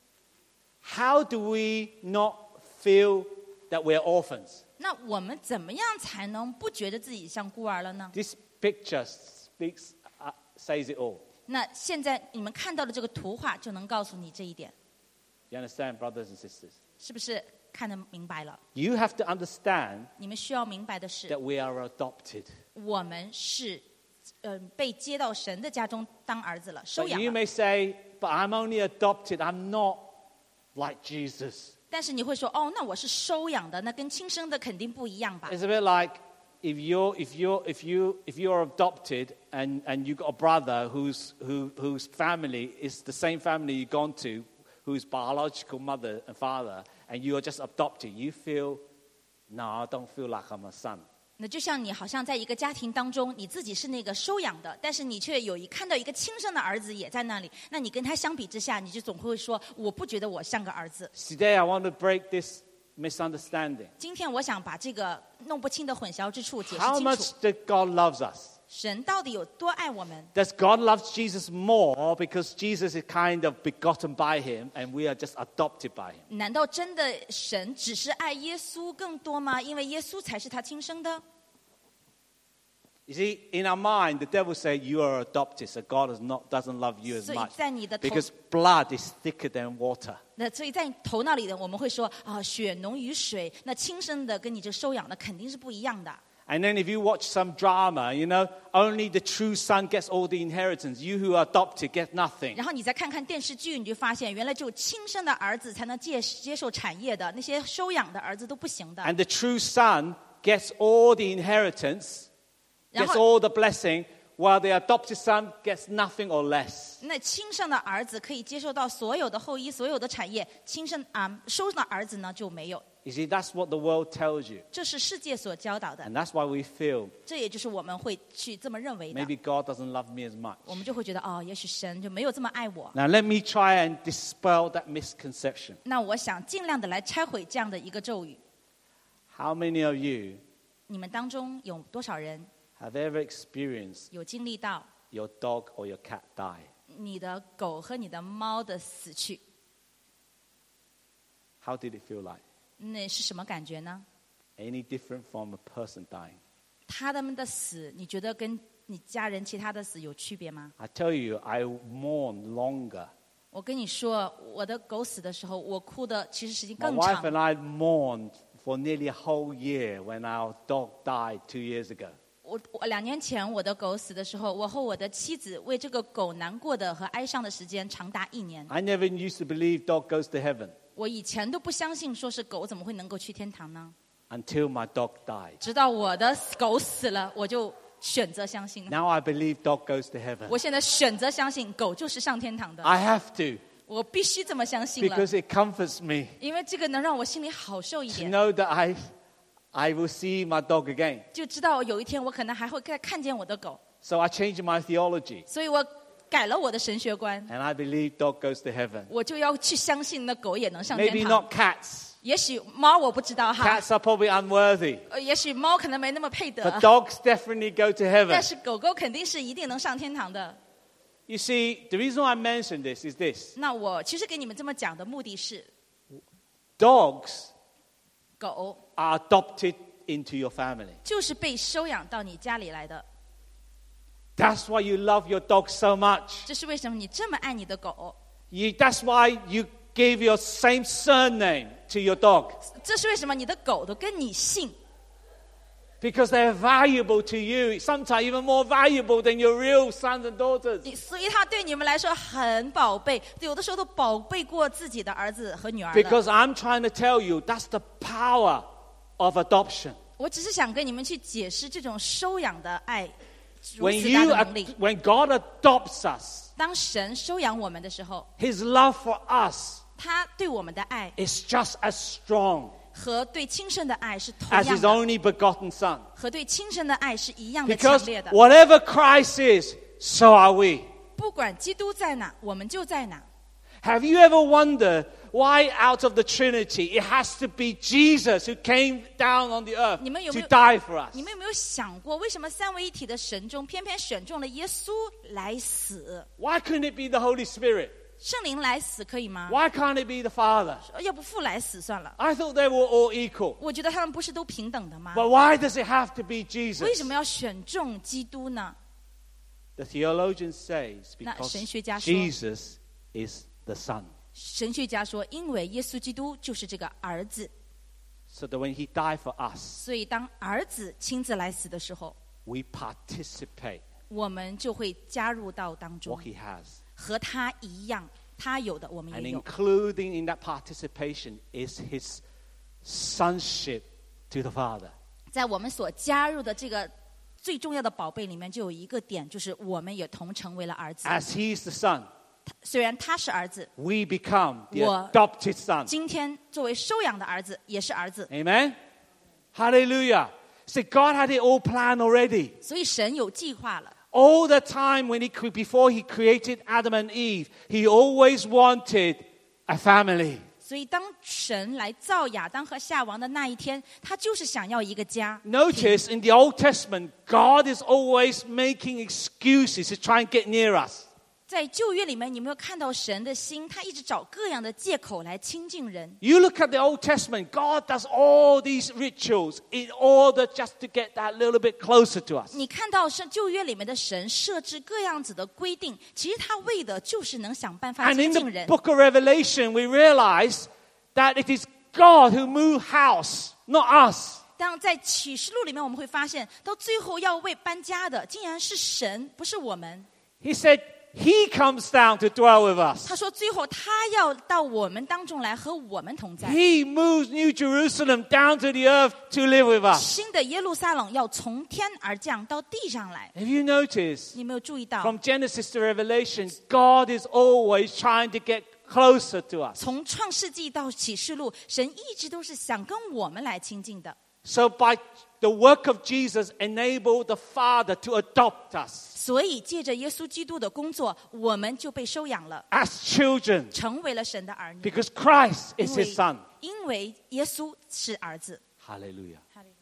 how do we not feel that we're orphans? 那我们怎么样才能不觉得自己像孤儿了呢？ This picture speaks, uh, says it all. 那现在你们看到的这个图画就能告诉你这一点， You understand, brothers and sisters? 是不是看得明白了？ You have to understand 你们需要明白的是， that we are adopted. 我们是，呃，被接到神的家中当儿子了，收 But 养 you 了。 may say, but I'm only adopted. I'm not like Jesus. 但是你会说，哦，那我是收养的，那跟亲生的肯定不一样吧？ It's a bit like if you're if you're if you if you're adopted and, and you've got a brother whose who whose family is the same family you've gone to, whose biological mother and father, and you are just adopted, you feel, no, I don't feel like I'm a son. 那就像你好像在一个家庭当中，你自己是那个收养的，但是你却有一看到一个亲生的儿子也在那里，那你跟他相比之下，你就总会说我不觉得我像个儿子。 Today I want to break this misunderstanding. 今天我想把这个弄不清的混淆之处解释 How 清 much 楚。 did God love us? 神到底有多爱我们？ Does God love Jesus more because Jesus is kind of begotten by him and we are just adopted by him? 难道真的神只是爱耶稣更多吗？因为耶稣才是他亲生的。 You see, in our mind, the devil said you are adopted, so God is not, doesn't love you as 所以 much 在你的头 because blood is thicker than water. 那所以在你头脑里的我们会说啊，血浓于水。那亲生的跟你这收养的肯定是不一样的。 And then if you watch some drama, you know, only the true son gets all the inheritance. You who are adopted get nothing. 然后你再看看电视剧，你就发现原来只有亲生的儿子才能接接受产业的，那些收养的儿子都不行的。 And the true son gets all the inheritance, 然 gets 后 all the blessing, while the adopted son gets nothing or less. 那亲生的儿子可以接受到所有的后裔、所有的产业，亲生啊收的儿子呢就没有。 You see, that's what the world tells you. 这是世界所教导的， And that's why we feel 这也就是我们会去这么认为的。 maybe God doesn't love me as much. 我们就会觉得哦，也许神就没有这么爱我。 Now, let me try and dispel that misconception. 那我想尽量的来拆毁这样的一个咒语。 How many of you 你们当中有多少人 have ever experienced 有经历到 your dog or your cat die? 你的狗和你的猫的死去？ How did it feel like? 那是什么感觉呢？ Any different from a person dying? 他们的死，你觉得跟你家人其他的死有区别吗？ I tell you, I mourn longer. 我跟你说，我的狗死的时候，我哭的其实时间 My 更 wife 长。 and I mourned for nearly a whole year when our dog died two years ago. 我我两年前我的狗死的时候，我和我的妻子为这个狗难过的和哀伤的时间长达一年。 I never used to believe dog goes to heaven 我以前都不相信，说是狗怎么会能够去天堂呢？ until my dog died. 直到我的狗死了，我就选择相信了。 Now I believe dog goes to heaven. 我现在选择相信狗就是上天堂的， I have to 我必须这么相信了， because it comforts me 因为这个能让我心里好受一 to 点， know that I, I will see my dog again. 就知道有一天我可能还会再看见我的狗， So I changed my theology 所以我改了我的神学观， and I believe dog goes to heaven. 我就要去相信那狗也能上天 Maybe 堂。 not cats. 也许猫我不知道哈， Cats are probably unworthy. 呃也许猫可能没那么配得， But dogs definitely go to 但 heaven. 是狗狗肯定是一定能上天堂的。 You see, the reason I mention this is this. 那我其实给你们这么讲的目的是， Dogs 狗 are adopted into your family. 就是被收养到你家里来的。 That's why you love your dog so much. 这是为什么你这么爱你的狗？ You, that's why you gave your same surname to your dog. 这是为什么你的狗都跟你姓？ Because they're valuable to you, sometimes even more valuable than your real sons and daughters. 你所以它对你们来说很宝贝，有的时候都宝贝过自己的儿子和女儿了。 Because I'm trying to tell you, that's the power of adoption. 我只是想跟你们去解释这种收养的爱如 When 此大 you, 的能力。 when God adopts us, 当神收养我们的时候， His love for us 他对我们的爱 is just as strong 和对亲生的爱是同 as 样 His 的， only begotten Son. 和对亲生的爱是一样的强 Because 烈的。 whatever Christ is, so are we. 不管基督在哪，我们就在哪。 Have you ever wondered why out of the Trinity it has to be Jesus who came down on the earth 你们有没 to 有 die for us? 你们有没有想过，为什么三位一体的神中偏偏选中了耶稣来死？ Why couldn't it be the Holy Spirit? 圣灵来死可以吗？ Why can't it be the Father? 要不父来死算了。 I thought they were all equal. 我觉得他们不是都平等的吗？ But why does it have to be 为 Jesus? 什么要选中基督呢？ The theologian says 那 because 神学家说 Jesus is the Son. 神学家说，因为耶稣基督就是这个儿子， So that when He died for us, 所以当儿子亲自来死的时候， we participate 我们就会加入到当中 what，He has. 和他一样，他有的我们 And 也有。 including in that participation is His sonship to the Father. 在我们所加入的这个最重要的宝贝里面，就有一个点，就是我们也同成为了儿子。 As He is the Son, 虽然他是儿子， we become the 我 adopted Son. 今天作为收养的儿子，也是儿子。 Amen? Hallelujah. So God had it all planned already. 所以神有计划了。 All the time when he before he created Adam and Eve, he always wanted a family. 所以当神来造亚当和夏娃的那一天，他就是想要一个家。 Notice in the Old Testament, God is always making excuses to try and get near us. 在旧约里面，你有没有看到神的心？他一直找各样的借口来亲近人。 You look at the Old Testament, God does all these rituals in order just to get that little bit closer to us. 你看到是旧约里面的神设置各样子的规定，其实他为的就是能想办法 And 亲 in 近 the 人。 book of Revelation, we realize that it is God who moved house, not us. 当在启示录里面，我们会发现，到最后要为搬家的，竟然是神，不是我们。 He said he comes down to dwell with us. 他说，最后他要到我们当中来和我们同在。 He moves New Jerusalem down to the earth to live with us. 新的耶路撒冷要从天而降到地上来。 Have you noticed? 你没有注意到？ From Genesis to Revelation, God is always trying to get closer to us. 从创世纪到启示录，神一直都是想跟我们来亲近的。 So by the work of Jesus, enable the Father to adopt us 所以借着耶稣基督的工作，我们就被收养了， as children 成为了神的儿女。 because Christ 因 is 为 his son. 因为耶稣是儿子。 Hallelujah.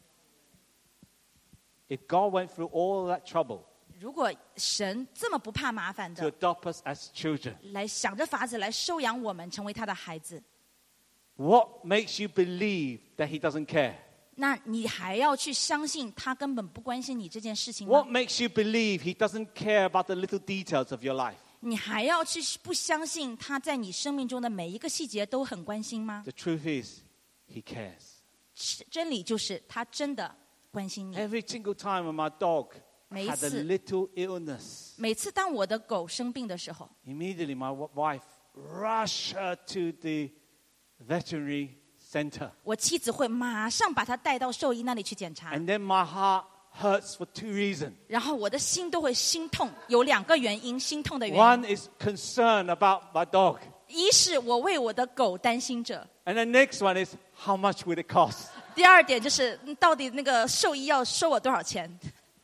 If God went through all that trouble 如果神这么不怕麻烦 to 的， adopt us as children, 来想着法子来收养我们，成为他的孩子， what makes you believe that he doesn't care? 那你还要去相信他根本不关心你这件事情 What 吗？ makes you believe he doesn't care about the little details of your life? 你还要去不相信他在你生命中的每一个细节都很关心吗？ The truth is, he cares. 真理就是他真的关心你。 Every single time when my dog 每一 had a 次 little illness, 每次当我的狗生病的时候， immediately my w- wife rushed her to the veterinary center. 我妻子会马上把它带到兽医那里去检查， And then my heart hurts for two reasons. 然后我的心都会心痛，有两个原因，心痛的原 One 因， is concern about my dog. 一是我为我的狗担心着， And the next one is, how much will it cost? 第二点就是嗯到底那个兽医要收我多少钱？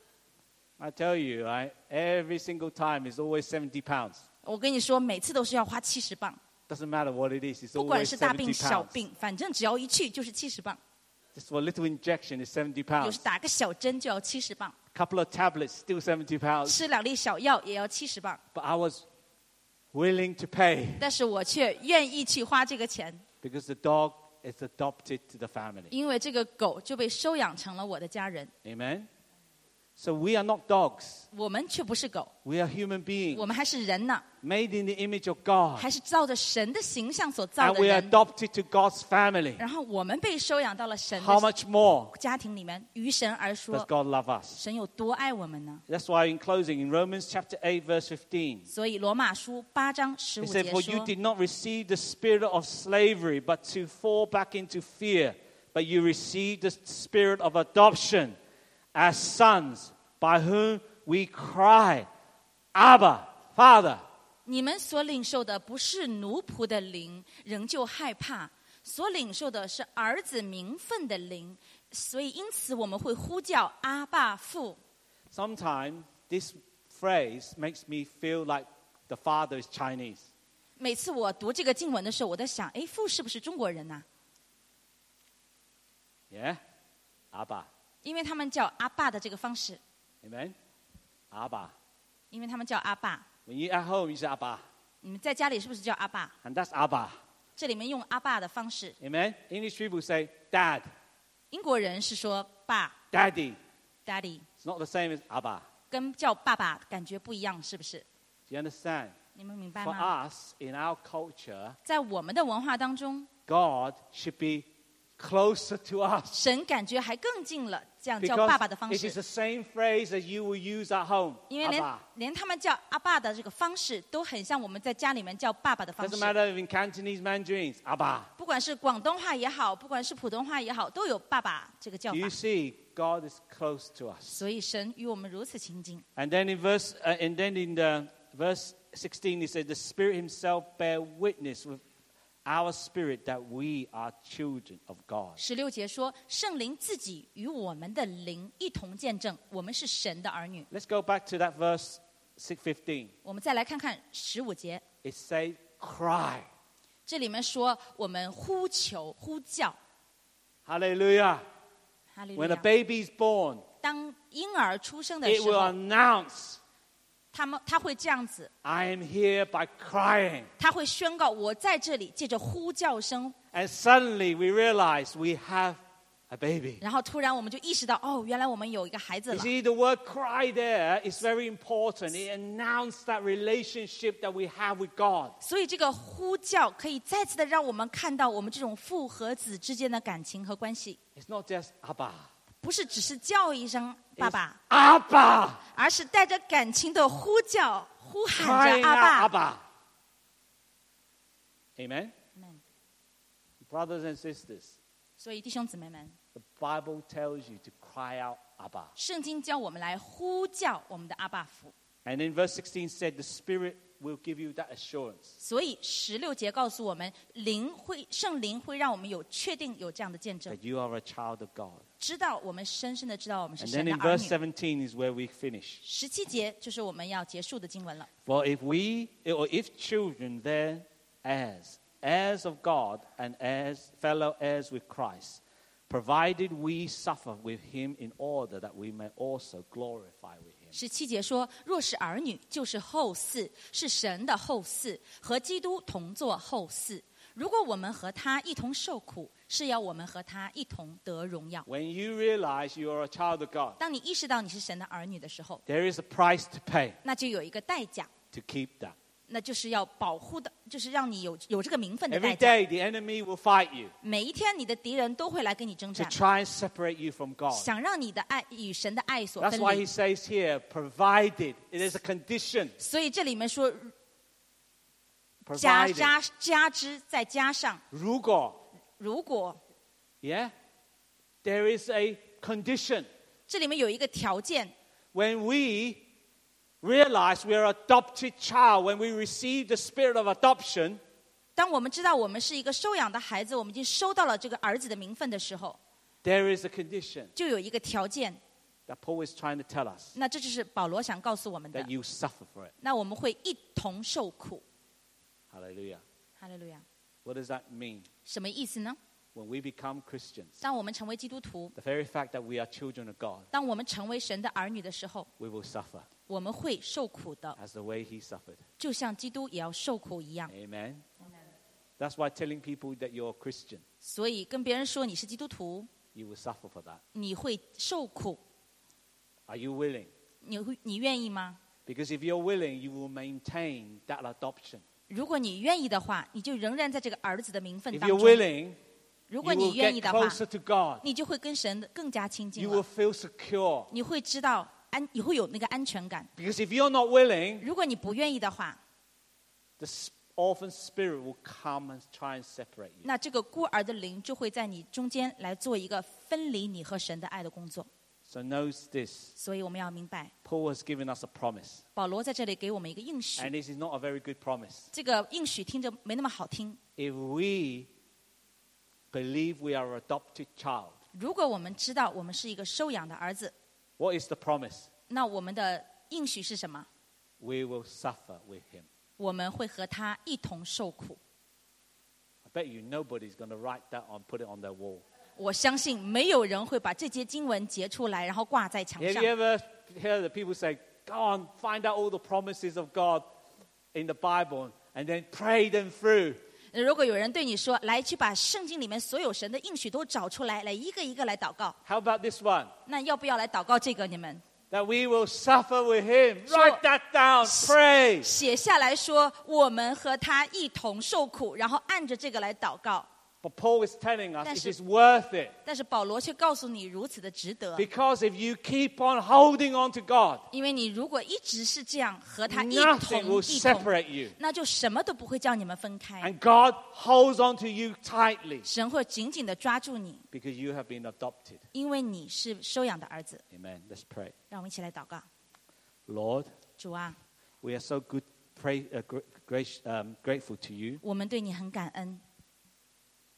I tell you, right, every single time is always seventy pounds. 我跟你说，每次都是要花七十磅， Doesn't matter what it is, it's 不管 always 是大病 seventy 小 pounds. 病，反正只要一去就是七十磅， Just for a little injection is seventy 有时 pounds. 打个小针就要七十磅， Couple of tablets, still seventy pounds. 吃两粒小药也要七十磅， But I was willing to pay 但是我却愿意去花这个钱， because the dog is adopted to the family. 因为这个狗就被收养成了我的家人。 Amen? So we are not dogs. 我们却不是狗， We are human beings 我们还是人呢， made in the image of God. 还是照着神的形象所造 And 的 we are 人。 adopted to God's family. 然后我们被收养到了神 How 的 much more 家庭里面，于神而 does 说， God love us? 神有多爱我们呢？ That's why in closing, in Romans chapter eight, verse fifteen, 所以罗马书八章十 it 五 said, 节 For you 说 did not receive the spirit of slavery, but to fall back into fear. But you received the spirit of adoption as sons, by whom we cry, Abba, Father. 你们所领受的不是奴仆的灵，仍旧害怕；所领受的是儿子名分的灵，所以因此我们会呼叫阿爸父。 Sometimes this phrase makes me feel like the father is Chinese. 每次我读这个经文的时候，我在想，哎，父是不是中国人呐、 Yeah? Abba. 因为他们叫阿爸的这个方式， Amen? Abba. 因为他们叫阿爸。 When you at home, you say Abba. 你们在家里是不是叫阿爸？ And that's Abba. 这里面用阿爸的方式， Amen? English people say Dad, 英国人是说爸 Daddy. ，daddy， It's not the same as Abba. 跟叫爸爸感觉不一样，是不是？ Do you understand? 你们明白 For 吗？ us, in our culture, 在我们的文化当中， God should be closer to us. 神感觉还更近了，这样叫爸 Because 爸的方 it is the 式， same phrase that you will use at home. 因为连 Abba. 连他们叫阿爸的这个方式，都很像我们在家里面叫爸爸的方 Doesn't 式。 matter if in Cantonese Mandarins, Abba. 不管是广东话也好，不管是普通话也好，都有爸爸这个叫 Do 法 you。see? God is close to us. 所以神与我们如此亲近。 And then in verse, uh, and then in the verse sixteen, he said, "The Spirit Himself bear witness with our spirit that we are children of God. 十六节说，圣灵自己与我们的灵一同见证，我们是神的儿女。 Let's go back to that verse six fifteen. 我们再来看看十五节， It says, cry. 这里面说我们呼求、呼叫。 Hallelujah. 哈利路 When a 亚。 baby is born, 当婴儿出生的 it 时 will 候， announce, 他们他会这样子， I am here by crying. 他会宣告我在这里，借着呼叫声， And suddenly we realize we have a baby. 然后突然我们就意识到，哦，原来我们有一个孩子 You 了。 see, the word cry there is very important. It announced that relationship that we have with God. 所以这个呼叫可以再次的让我们看到我们这种父和子之间的感情和关系， It's not just Abba. 不是只是叫一声爸 It's 爸， Abba. 而是带着感情的呼叫、呼喊 Crying 着阿 out 爸。 Abba. Amen? Amen. Brothers and sisters, 所以弟兄姊妹们， the Bible tells you to cry out Abba. 圣经教我们来呼叫我们的阿爸父。 And in verse sixteen said, the Spirit will give you that assurance. 所以十六节告诉我们，灵会圣灵会让我们有确定有这样的见证， That you are a child of God. 知道我们深深的知道我们是 And 神 then 的 in 儿 verse 女。 seventeen is where we finish. 十七节就是我们要结束的经文了。 For if we, or if children, then heirs, heirs of God and heirs, fellow heirs with Christ, provided we suffer with him in order that we may also glorify with him. 十七节说，若是儿女，就是后嗣，是神的后嗣，和基督同作后嗣。如果我们和他一同受苦，是要我们和他一同得荣耀。 When you realize you are a child of God, 当你意识到你是神的儿女的时候， there is a price to pay 那就有一个代价， to keep that. 那就是要保护的，就是让你有有这个名分的 Every 代价。 day the enemy will fight you 每一天，你的敌人都会来跟你征 to 战， try and separate you from God. 想让你的爱与神的爱所 That's 分 why he 离。 says here, provided. It is a condition. 所以这里面说，加 Provided. 加加之，再加上， 如果如果 Yeah? There is a condition. 这里面有一个条件， When we realize we are adopted child, when we receive the spirit of adoption, 当我们知道我们是一个收养的孩子，我们已经收到了这个儿子的名分的时候， there is a condition 就有一个条件。 that Paul is trying to tell us 那这就是保罗想告诉我们的 that。you suffer for it. 那我们会一同受苦。 Hallelujah. 哈利路亚。 What does that mean? 什么意思呢？ When we become Christians, 当我们成为基督徒， the very fact that we are children of God, 当我们成为神的儿女的时候， we will suffer 我们会受苦的， as the way he suffered. 就像基督也要受苦一样。 Amen. That's why telling people that you're a Christian, 所以跟别人说你是基督徒， you will suffer for that. 你会受苦， Are you willing? 你会你愿意吗？ Because if you're willing, you will maintain that adoption. 如果你愿意的话，你就仍然在这个儿子的名分 If 当 you're 中。 willing, 如 you 果 will 你愿 get 意的话， closer to God. 你就会跟神更加亲近 You will 了。 feel secure. 你会知道安，你会有那个安全感。 Because if you're not willing, 如果你不愿意的话， the s- orphan spirit will come and try and separate you. 那这个孤儿的灵就会在你中间来做一个分离你和神的爱的工作。 So knows this. 所以我们要明白， Paul has given us a promise. 保罗在这里给我们一个应许。 And this is not a very good promise. 这个应许听着没那么好听。 If we believe we are an adopted child, 如果我们知道我们是一个收养的儿子， what is the promise? 那我们的应许是什么？ We will suffer with him. 我们会和他一同受苦。 I bet you nobody's going to write that on, put it on their wall. 我相信没有人会把这节经文截出来，然后挂在墙 Have 上 you。ever heard the people say, go on, find out all the promises of God in the Bible and then pray them through? 如果有人对你说，来去把圣经里面所有神的应许都找出来，来一个一个来祷告， How about this one? 那要不要来祷告这个？你们 That we will suffer with him. So- Write that down. Pray. 写下来说，我们和他一同受苦，然后按着这个来祷告。 But Paul is telling us That's it it. is worth it. 但是保罗却告诉你，如此的值得， Because if you keep on holding on to God, 因为你如果一直是这样和他一 nothing 同 will 一同， separate you. 那就什么都不会叫你们分开。 And God holds on to you tightly 神会紧紧的抓住你， because you have been adopted. 因为你是收养的儿子。 Amen. Let's pray. 让我们一起来祷告。 Lord, 主啊， we are so good, pray, uh, gr- grace, um, grateful to you 我们对你很感恩，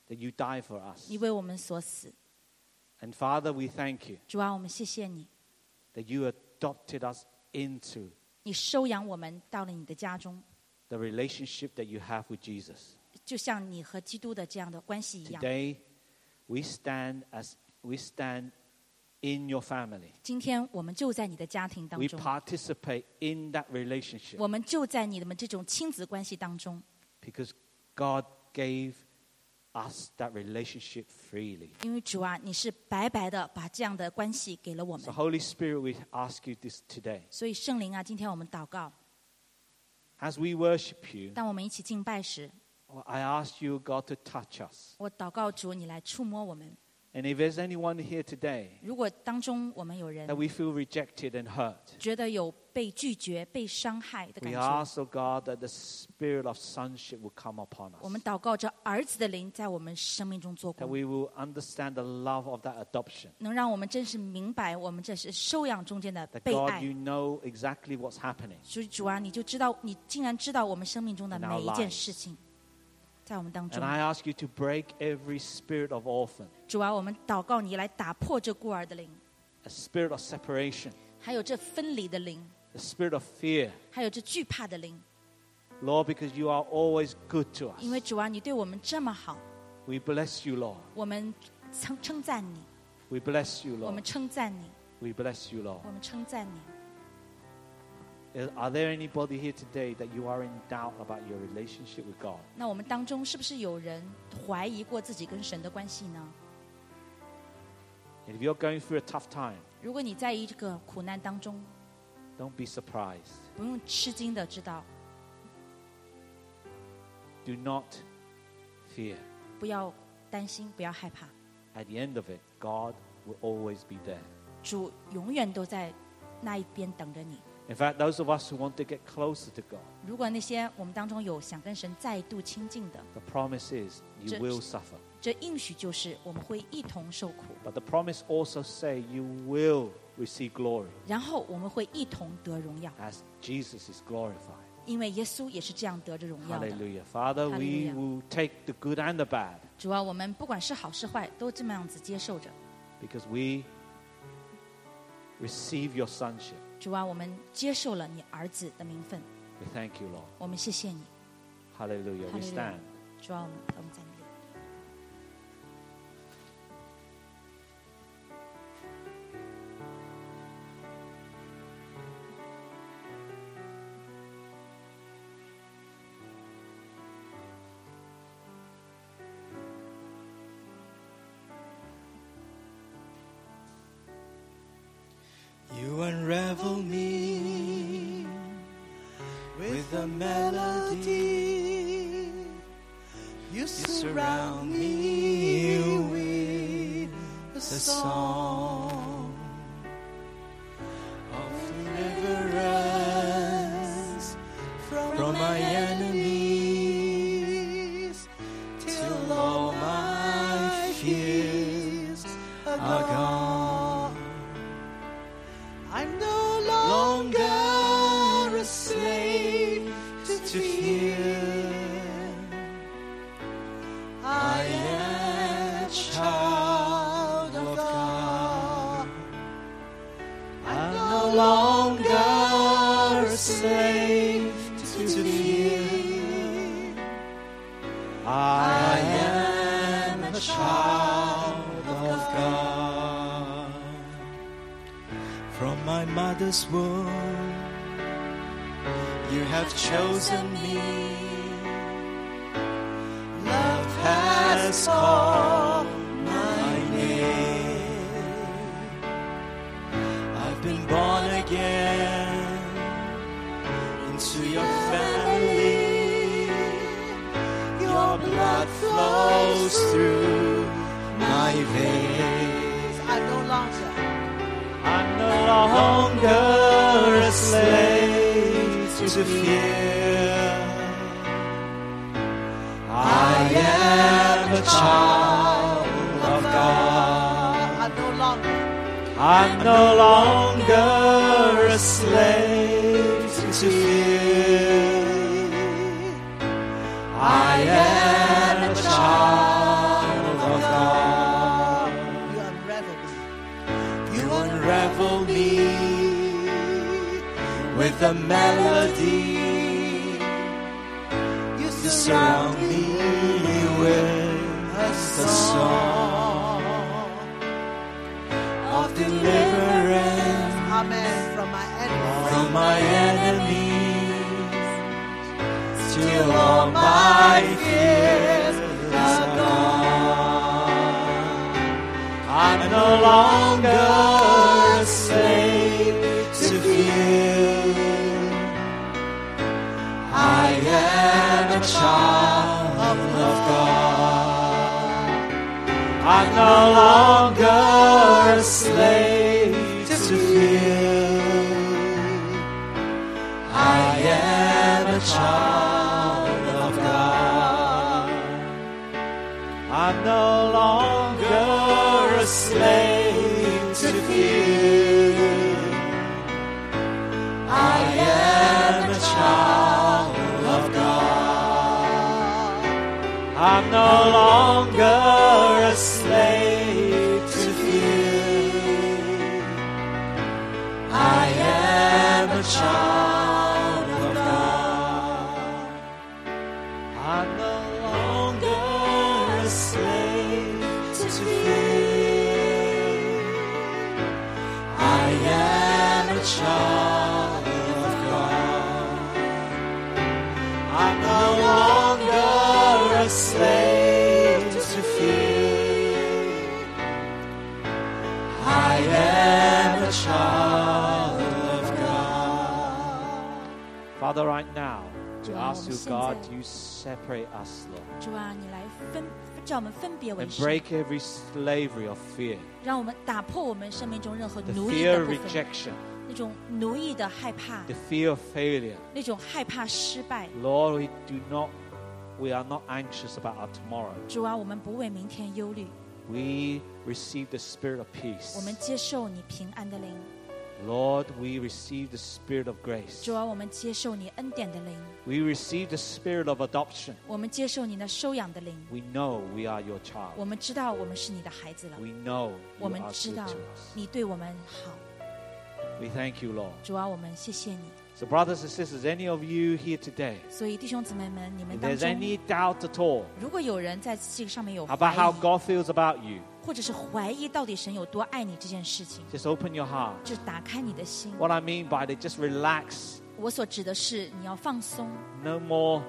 that you died for us. 你为我们所死。 And Father, we thank you 主啊，我们谢谢你， that you adopted us into 你收养我们到了你的家中， the relationship that you have with Jesus. 就像你和基督的这样的关系一样。 Today, we stand as we stand in your family. 今天我们就在你的家庭当 We 中， participate in that relationship 我们就在你们这种亲子关系当中， because God gave us that relationship freely. 因为主啊，你是白白的把这样的关系给了我们 So,。Holy Spirit, we ask you this today. 所以圣灵啊，今天我们祷告， As we worship you, 当我们一起敬拜时， I ask you, God, to touch us. 我祷告主，你来触摸我们。 And if there's anyone here today 如果当中我们有人 that we feel rejected and hurt, 觉得有被拒绝、被伤害的 we 感觉， ask, oh God, that the spirit of sonship will come upon 我们 us. 祷告着儿子的灵在我们生命中做 That 工， we will understand the love of that adoption. 能让我们真是明白我们这是收养中间的 That 被 God, 爱 you。know exactly what's happening. 所以主啊，你就知道，你竟然知道我们生命中的 In our 每一件 lives 事情，在我们当 And 中。 I ask you to break every spirit of orphan, 主啊，我们祷告你来打破这孤儿的灵， a spirit of separation, 还有这分离的灵， a spirit of fear. 还有这惧怕的灵。 Lord, because you are always good to 因为 us. 主啊，你对我们这么好， We bless you, Lord. 我们称称赞你， We bless you, 我们 Lord. 称赞你， We bless you, Lord. 我们称赞你。 Are there anybody here today that you are in doubt about your relationship with God? 那我们当中是不是有人怀疑过自己跟神的关系呢？ And if you're going through a tough time, 如果你在一个苦难当中， don't be surprised. 不用吃惊的知道， Do not fear. 不要担心，不要害怕， At the end of it, God will always be there. 主永远都在那一边等着你。 In fact, those of us who want to get closer to God, 如果那些我们当中有想跟神再度亲近的， the promise is you Just- will suffer. 这应许就是我们会一同受苦， But the promise also say you will receive glory 然后我们会一同得荣耀， as Jesus is glorified. 因为耶稣也是这样得着荣耀的。 Hallelujah. Father, we Hallelujah. will take the good and the bad 主啊，我们不管是好是坏，都这么样子接受着。 because we receive your sonship. 主啊，我们接受了你儿子的名分， We thank you, Lord. 我们谢谢你。 Hallelujah. We Hallelujah. stand. 主啊，我们我们在你里。 You unravel me with a melody. You surround me with a song of deliverance from my enemies till all my fears are gone. I'm no longer a slave to fear. I am a child of God. I'm no longer a slave to fear. I am a child of God. From my mother's womb, you have chosen me. Love has called my name. I've been born again into your family. Your blood flows through my veins. I'm no longer I'm no longer a slave to fear. I am a child of God. I'm no longer, I'm no longer a slave to fear. I am a child with a melody. You surround me with a song of deliverance. Amen. From my enemies. From my enemies, till all my fears are gone. I'm no longer a slave to fear. I am a child of God. I'm no longer a slave to fear. I am a child of God. I'm no longer a slave to fear. I am a child of God. I'm no longer a slave to fear. I am a child of God. I'm no longer a slave to fear. I am a child of God. I'm no longer a slave to fear. I am a child of God. Father, right now, we 主啊， ask 我 you, 们现 God, 在 you separate us, Lord, 主啊，你来分，叫我们分别为 and 圣， break every slavery of fear, 让我们打破我们生命中任何 the 奴役 fear 的 of 部分， rejection, 那种奴役的害怕， the fear of failure. 那种害怕失败。 Lord, we do not, we are not anxious about our tomorrow. 主啊，我们不为明天忧虑， We receive the spirit of 我 peace. 们接受你平安的灵。 Lord, we receive the spirit of grace. 主啊，我们接受你恩典的灵， We receive the spirit of adoption. 我们接受你那收养的灵。 We know we are your child. 我们知道我们是你的孩子了， We know 我 you 们 are 知 good 道 to us. 你对我们好。 We thank you, Lord. 主啊，我们谢谢你。 So brothers and sisters, any of you here today, 所以弟兄姊妹们，你们 if 当 there's 中， any doubt at all 如果有人在这个上面有 about 怀 how 疑， God feels about you, 或者是怀疑到底神有多爱你这件事情， just open your heart. 就打开你的心。 What I mean by it, just relax. 我所指的是你要放松， No more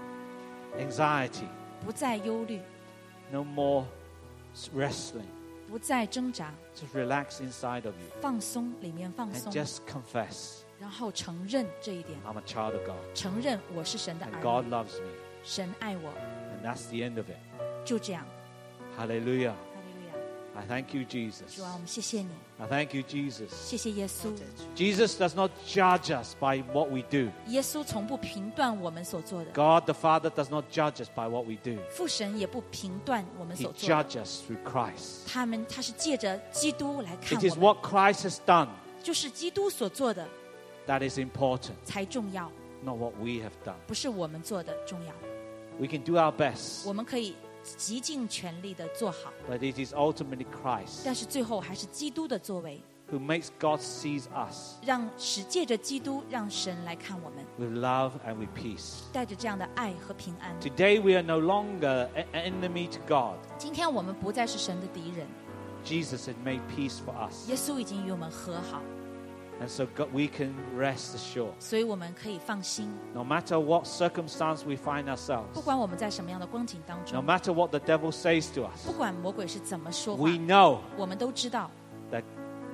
anxiety. 不再忧虑， No more wrestling. 不再挣扎， Just relax inside of you 放松里面放 and 松， just confess 然后承认这一点， I'm a child of God 承认我是神的 and 儿 God 女， loves me. 神爱我， And that's the end of it. 就这样。 Hallelujah. 哈利路亚！ I thank you, Jesus. 主啊，我们谢谢你， I thank you, Jesus. 谢谢耶稣。 Jesus does not judge us by what we do. 耶稣从不评断我们所做的， God the Father does not judge us by what we do. 父神也不评断我们 He 所做的。 judges us through Christ. 他们他是借着基督来看 It is 我们， what Christ has done 就是基督所做的 that is important, 才重要， not what we have done. 不是我们做的重要。 We can do our best, 我们可以极尽全力的做好， but it is ultimately Christ 但是最后还是基督的作为， who makes God sees us 让使借着基督让神来看我们， with love and with peace. 带着这样的爱和平安。 Today we are no longer an enemy to God. 今天我们不再是神的敌人， Jesus had made peace for us. 耶稣已经与我们和好， And so God, we can rest assured. 所以我们可以放心。 No matter what circumstance we find 不 ourselves, 管我们在什么样的光景当 no 中， matter what the devil says to 不 us, 管魔鬼是怎么说话 we，know 我们都知道， that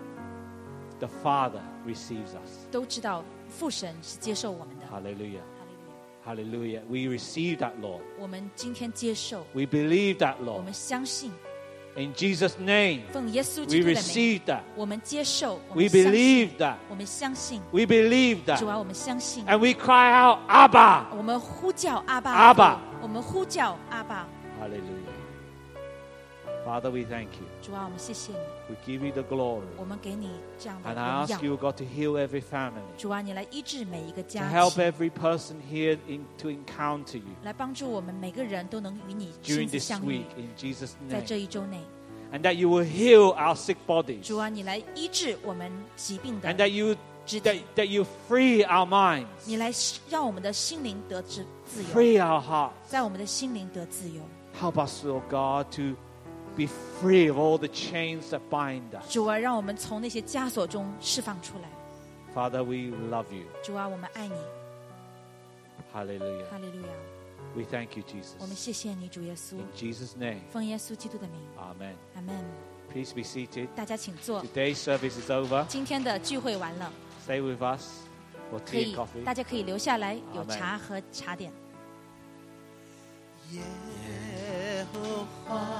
the Father receives us. 都知道父神是接受我们的。 Hallelujah. 哈利路亚！ Hallelujah. We receive that, Lord. 我们今天接受， We believe that, 我 Lord. 们相信， In Jesus' name, 奉耶稣 we 基督的名， receive that. 我们接受，我 We 们相信， believe that. 我们相信， We believe 主 that. 啊，我们相信， And we cry out, Abba. 我们呼叫阿爸， 阿爸， 我们呼叫阿爸， Hallelujah. Father, we thank you. 主啊，我们谢谢你， We give you the glory. 我们给你这样的 And I 荣 ask 耀。 you, God, to heal every family. 主啊，你来医治每一个 To 家 help 庭， every person here in, to encounter you 来帮助我们每个人都能与你亲 during 自 this 相遇 week，in Jesus' 在 name. 这一周内。 And that you will heal our sick bodies. 主啊，你来医治我们疾病的 And，that you 肢体 that,，that you free our minds, 你来让我们的心灵得自自由， free our hearts. 在我们的心灵得自由。 Help us, Lord God, to be free of all the chains that bind us. 主啊，让我们从那些枷锁中释放出来。 Father, we love you. 主啊，我们爱你， Hallelujah. 哈利路亚！ We thank you, 我们 Jesus. 谢谢你，主耶稣， In Jesus' name, 奉耶稣基督的名， amen. 阿门。 Please be seated. 大家请坐。 Today's service is over. 今天的聚会完了， Stay with us for 可 tea 以 and coffee. 大家可以留下来，有 Amen 茶和茶点。 耶和华